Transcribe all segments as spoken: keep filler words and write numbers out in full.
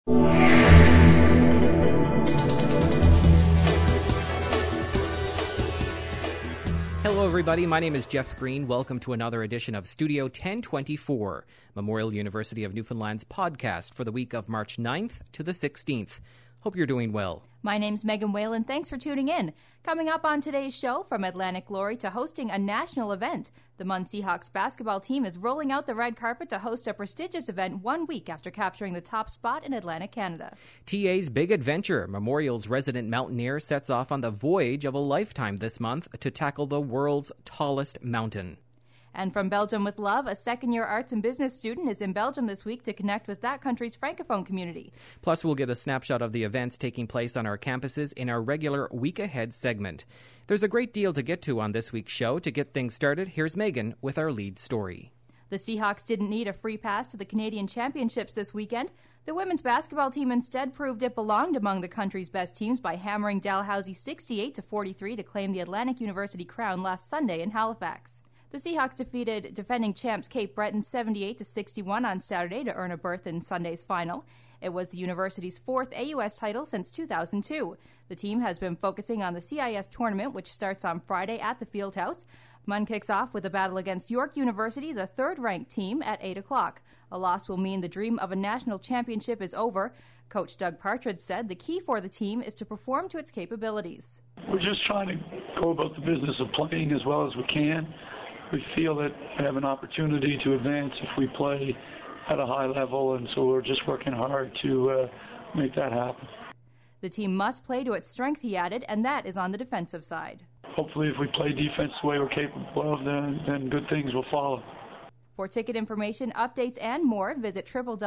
Hello, everybody. My name is Jeff Green. Welcome to another edition of Studio ten twenty-four, Memorial University of Newfoundland's podcast for the week of March ninth to the sixteenth. Hope you're doing well. My name's Megan Whalen. Thanks for tuning in. Coming up on today's show, from Atlantic Glory to hosting a national event, the Munn Seahawks basketball team is rolling out the red carpet to host a prestigious event one week after capturing the top spot in Atlantic Canada. T A's big adventure. Memorial's resident mountaineer sets off on the voyage of a lifetime this month to tackle the world's tallest mountain. And from Belgium with Love, a second-year arts and business student is in Belgium this week to connect with that country's Francophone community. Plus, we'll get a snapshot of the events taking place on our campuses in our regular Week Ahead segment. There's a great deal to get to on this week's show. To get things started, here's Megan with our lead story. The Seahawks didn't need a free pass to the Canadian Championships this weekend. The women's basketball team instead proved it belonged among the country's best teams by hammering Dalhousie sixty-eight to forty-three to claim the Atlantic University crown last Sunday in Halifax. The Seahawks defeated defending champs Cape Breton seventy-eight to sixty-one on Saturday to earn a berth in Sunday's final. It was the university's fourth A U S title since two thousand two. The team has been focusing on the C I S tournament, which starts on Friday at the Fieldhouse. Munn kicks off with a battle against York University, the third-ranked team, at eight o'clock. A loss will mean the dream of a national championship is over. Coach Doug Partridge said the key for the team is to perform to its capabilities. We're just trying to go about the business of playing as well as we can. We feel that we have an opportunity to advance if we play at a high level, and so we're just working hard to uh, make that happen. The team must play to its strength, he added, and that is on the defensive side. Hopefully, if we play defense the way we're capable of, then, then good things will follow. For ticket information, updates, and more, visit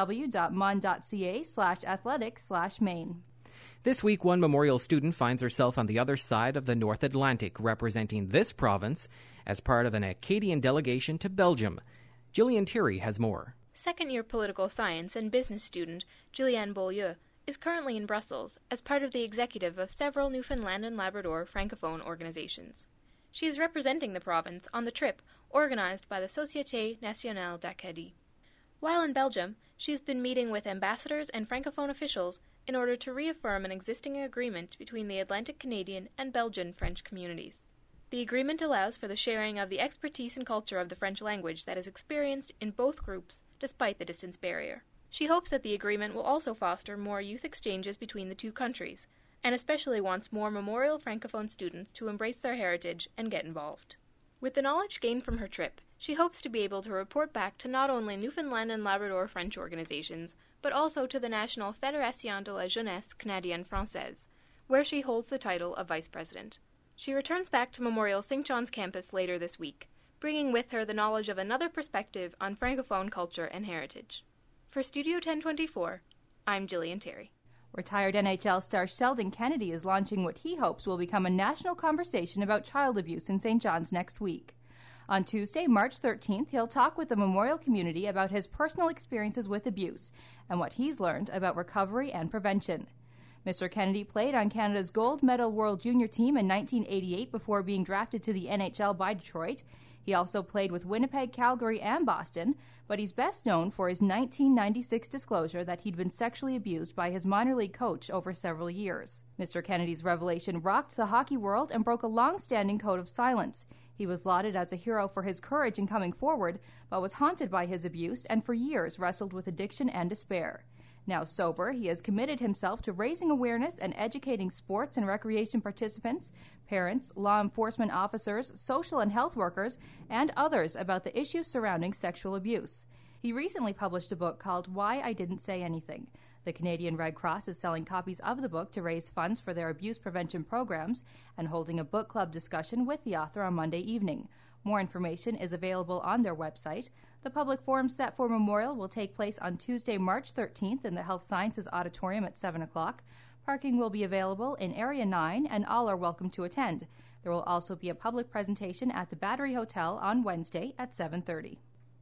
www.mun.ca slash athletics slash Maine. This week, one Memorial student finds herself on the other side of the North Atlantic, representing this province as part of an Acadian delegation to Belgium. Gillian Thierry has more. Second-year political science and business student Julianne Beaulieu is currently in Brussels as part of the executive of several Newfoundland and Labrador Francophone organizations. She is representing the province on the trip organized by the Société Nationale d'Acadie. While in Belgium, she has been meeting with ambassadors and Francophone officials in order to reaffirm an existing agreement between the Atlantic Canadian and Belgian French communities. The agreement allows for the sharing of the expertise and culture of the French language that is experienced in both groups, despite the distance barrier. She hopes that the agreement will also foster more youth exchanges between the two countries, and especially wants more Memorial Francophone students to embrace their heritage and get involved. With the knowledge gained from her trip, she hopes to be able to report back to not only Newfoundland and Labrador French organizations, but also to the National Fédération de la Jeunesse Canadienne-Française, where she holds the title of Vice President. She returns back to Memorial Saint John's campus later this week, bringing with her the knowledge of another perspective on Francophone culture and heritage. For Studio ten twenty-four, I'm Gillian Thierry. Retired N H L star Sheldon Kennedy is launching what he hopes will become a national conversation about child abuse in Saint John's next week. On Tuesday, March thirteenth, he'll talk with the Memorial community about his personal experiences with abuse and what he's learned about recovery and prevention. Mister Kennedy played on Canada's gold medal World Junior team in nineteen eighty-eight before being drafted to the N H L by Detroit. He also played with Winnipeg, Calgary, and Boston, but he's best known for his nineteen ninety-six disclosure that he'd been sexually abused by his minor league coach over several years. Mister Kennedy's revelation rocked the hockey world and broke a long-standing code of silence. He was lauded as a hero for his courage in coming forward, but was haunted by his abuse and for years wrestled with addiction and despair. Now sober, he has committed himself to raising awareness and educating sports and recreation participants, parents, law enforcement officers, social and health workers, and others about the issues surrounding sexual abuse. He recently published a book called Why I Didn't Say Anything. The Canadian Red Cross is selling copies of the book to raise funds for their abuse prevention programs and holding a book club discussion with the author on Monday evening. More information is available on their website. The public forum set for Memorial will take place on Tuesday, March thirteenth in the Health Sciences Auditorium at seven o'clock. Parking will be available in Area nine, and all are welcome to attend. There will also be a public presentation at the Battery Hotel on Wednesday at seven thirty.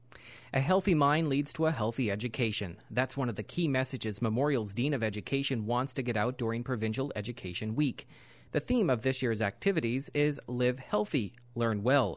A healthy mind leads to a healthy education. That's one of the key messages Memorial's Dean of Education wants to get out during Provincial Education Week. The theme of this year's activities is Live Healthy, Learn Well.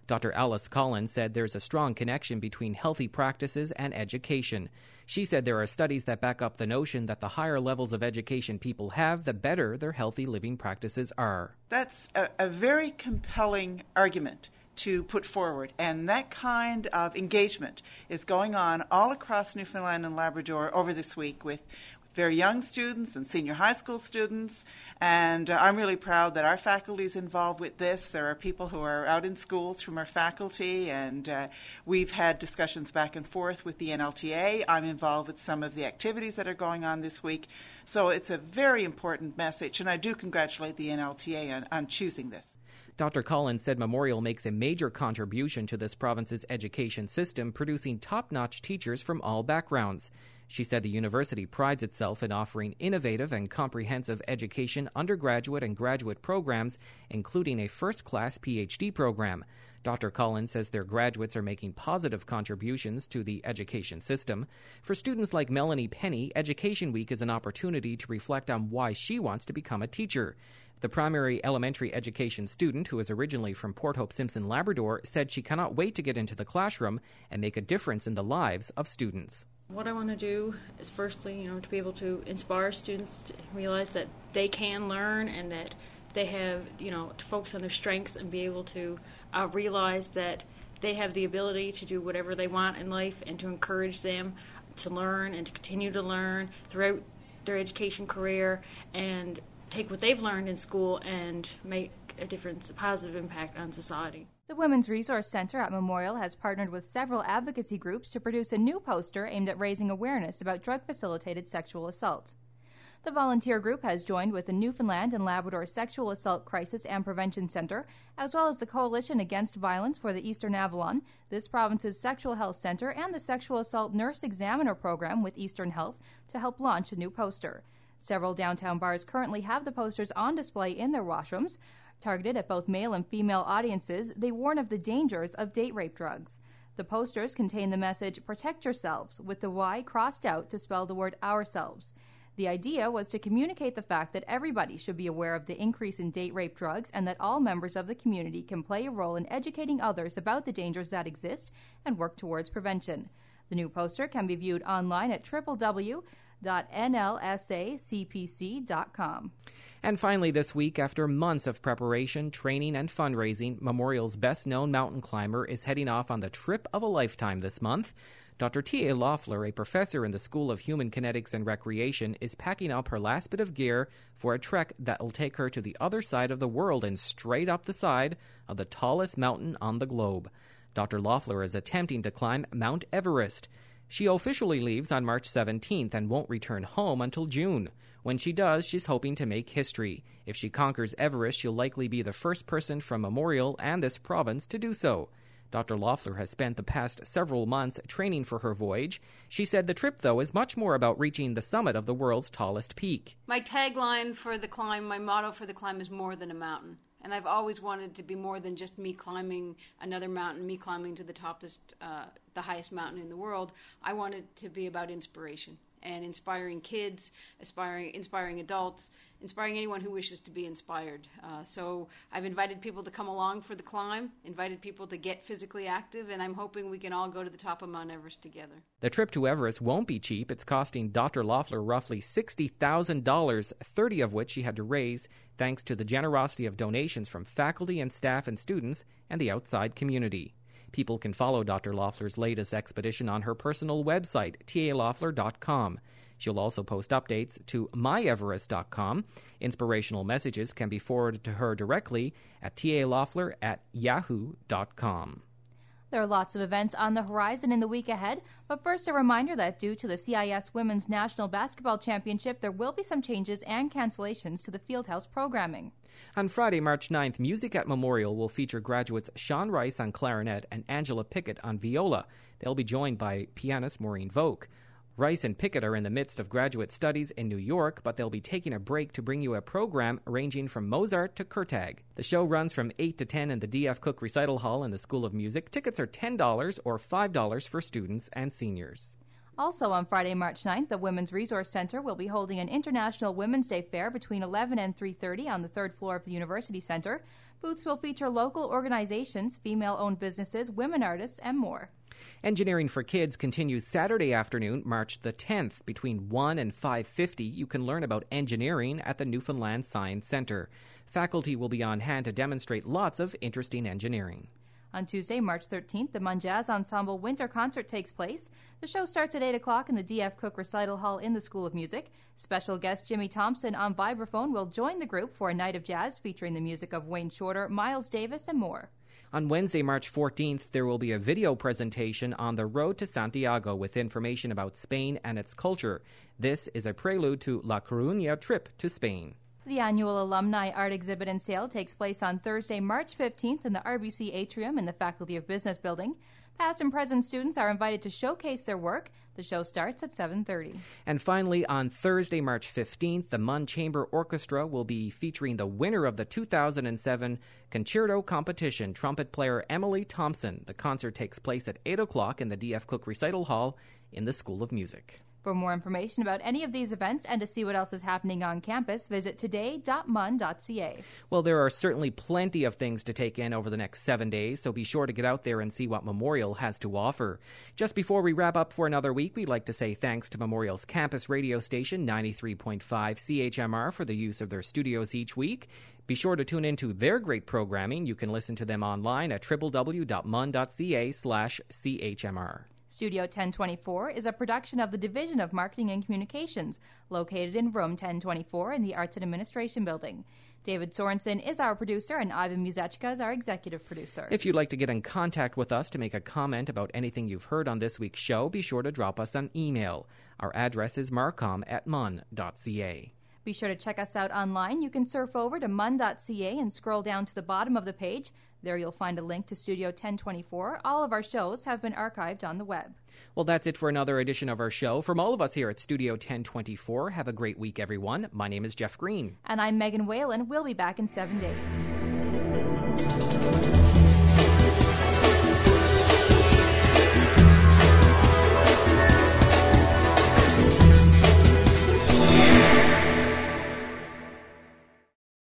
Doctor Alice Collins said there's a strong connection between healthy practices and education. She said there are studies that back up the notion that the higher levels of education people have, the better their healthy living practices are. That's a, a very compelling argument to put forward, and that kind of engagement is going on all across Newfoundland and Labrador over this week with very young students and senior high school students, and uh, I'm really proud that our faculty is involved with this. There are people who are out in schools from our faculty, and uh, we've had discussions back and forth with the N L T A. I'm involved with some of the activities that are going on this week, so it's a very important message, and I do congratulate the N L T A on, on choosing this. Doctor Collins said Memorial makes a major contribution to this province's education system, producing top-notch teachers from all backgrounds. She said the university prides itself in offering innovative and comprehensive education undergraduate and graduate programs, including a first-class P H D program. Doctor Collins says their graduates are making positive contributions to the education system. For students like Melanie Penny, Education Week is an opportunity to reflect on why she wants to become a teacher. The primary elementary education student, who is originally from Port Hope Simpson, Labrador, said she cannot wait to get into the classroom and make a difference in the lives of students. What I want to do is firstly, you know, to be able to inspire students to realize that they can learn and that they have, you know, to focus on their strengths and be able to uh, realize that they have the ability to do whatever they want in life, and to encourage them to learn and to continue to learn throughout their education career and take what they've learned in school and make a difference, a positive impact on society. The Women's Resource Center at Memorial has partnered with several advocacy groups to produce a new poster aimed at raising awareness about drug-facilitated sexual assault. The volunteer group has joined with the Newfoundland and Labrador Sexual Assault Crisis and Prevention Center, as well as the Coalition Against Violence for the Eastern Avalon, this province's Sexual Health Center, and the Sexual Assault Nurse Examiner Program with Eastern Health to help launch a new poster. Several downtown bars currently have the posters on display in their washrooms. Targeted at both male and female audiences, they warn of the dangers of date rape drugs. The posters contain the message, "Protect yourselves," with the Y crossed out to spell the word ourselves. The idea was to communicate the fact that everybody should be aware of the increase in date rape drugs and that all members of the community can play a role in educating others about the dangers that exist and work towards prevention. The new poster can be viewed online at w w w dot n l s a c p c dot com. And finally this week, after months of preparation, training, and fundraising, Memorial's best-known mountain climber is heading off on the trip of a lifetime this month. Doctor T A Loeffler, a professor in the School of Human Kinetics and Recreation, is packing up her last bit of gear for a trek that will take her to the other side of the world and straight up the side of the tallest mountain on the globe. Doctor Loeffler is attempting to climb Mount Everest. She officially leaves on March seventeenth and won't return home until June. When she does, she's hoping to make history. If she conquers Everest, she'll likely be the first person from Memorial and this province to do so. Doctor Loeffler has spent the past several months training for her voyage. She said the trip, though, is much more about reaching the summit of the world's tallest peak. My tagline for the climb, my motto for the climb is more than a mountain. And I've always wanted to be more than just me climbing another mountain, me climbing to the toppest, uh, the highest mountain in the world. I want it to be about inspiration and inspiring kids, inspiring, inspiring adults, inspiring anyone who wishes to be inspired. Uh, so I've invited people to come along for the climb, invited people to get physically active, and I'm hoping we can all go to the top of Mount Everest together. The trip to Everest won't be cheap. It's costing Doctor Loeffler roughly sixty thousand dollars, thirty of which she had to raise thanks to the generosity of donations from faculty and staff and students and the outside community. People can follow Doctor Loeffler's latest expedition on her personal website, t a loeffler dot com. She'll also post updates to my everest dot com. Inspirational messages can be forwarded to her directly at t a loeffler at yahoo dot com. There are lots of events on the horizon in the week ahead, but first a reminder that due to the C I S Women's National Basketball Championship, there will be some changes and cancellations to the Fieldhouse programming. On Friday, March ninth, Music at Memorial will feature graduates Sean Rice on clarinet and Angela Pickett on viola. They'll be joined by pianist Maureen Voke. Rice and Pickett are in the midst of graduate studies in New York, but they'll be taking a break to bring you a program ranging from Mozart to Kurtag. The show runs from eight to ten in the D F Cook Recital Hall in the School of Music. Tickets are ten dollars or five dollars for students and seniors. Also on Friday, March ninth, the Women's Resource Center will be holding an International Women's Day Fair between eleven and three thirty on the third floor of the University Center. Booths will feature local organizations, female-owned businesses, women artists, and more. Engineering for Kids continues Saturday afternoon, March the tenth. Between one and five fifty, you can learn about engineering at the Newfoundland Science Center. Faculty will be on hand to demonstrate lots of interesting engineering. On Tuesday, March thirteenth, the Munn Jazz Ensemble Winter Concert takes place. The show starts at eight o'clock in the D F Cook Recital Hall in the School of Music. Special guest Jimmy Thompson on vibraphone will join the group for a night of jazz featuring the music of Wayne Shorter, Miles Davis, and more. On Wednesday, March fourteenth, there will be a video presentation on the road to Santiago with information about Spain and its culture. This is a prelude to La Coruña trip to Spain. The annual Alumni Art Exhibit and Sale takes place on Thursday, March fifteenth in the R B C Atrium in the Faculty of Business Building. Past and present students are invited to showcase their work. The show starts at seven thirty. And finally, on Thursday, March fifteenth, the Munn Chamber Orchestra will be featuring the winner of the two thousand seven Concerto Competition, trumpet player Emily Thompson. The concert takes place at eight o'clock in the D F Cook Recital Hall in the School of Music. For more information about any of these events and to see what else is happening on campus, visit today dot mun dot c a. Well, there are certainly plenty of things to take in over the next seven days, so be sure to get out there and see what Memorial has to offer. Just before we wrap up for another week, we'd like to say thanks to Memorial's campus radio station, ninety-three point five C H M R, for the use of their studios each week. Be sure to tune into their great programming. You can listen to them online at w w w dot mun dot c a slash c h m r. Studio ten twenty-four is a production of the Division of Marketing and Communications, located in room ten twenty-four in the Arts and Administration Building. David Sorensen is our producer, and Ivan Muzechka is our executive producer. If you'd like to get in contact with us to make a comment about anything you've heard on this week's show, be sure to drop us an email. Our address is marcom at mun dot c a. Be sure to check us out online. You can surf over to mun dot c a and scroll down to the bottom of the page. There you'll find a link to Studio ten twenty-four. All of our shows have been archived on the web. Well, that's it for another edition of our show. From all of us here at Studio ten twenty-four, have a great week, everyone. My name is Jeff Green. And I'm Megan Whalen. We'll be back in seven days.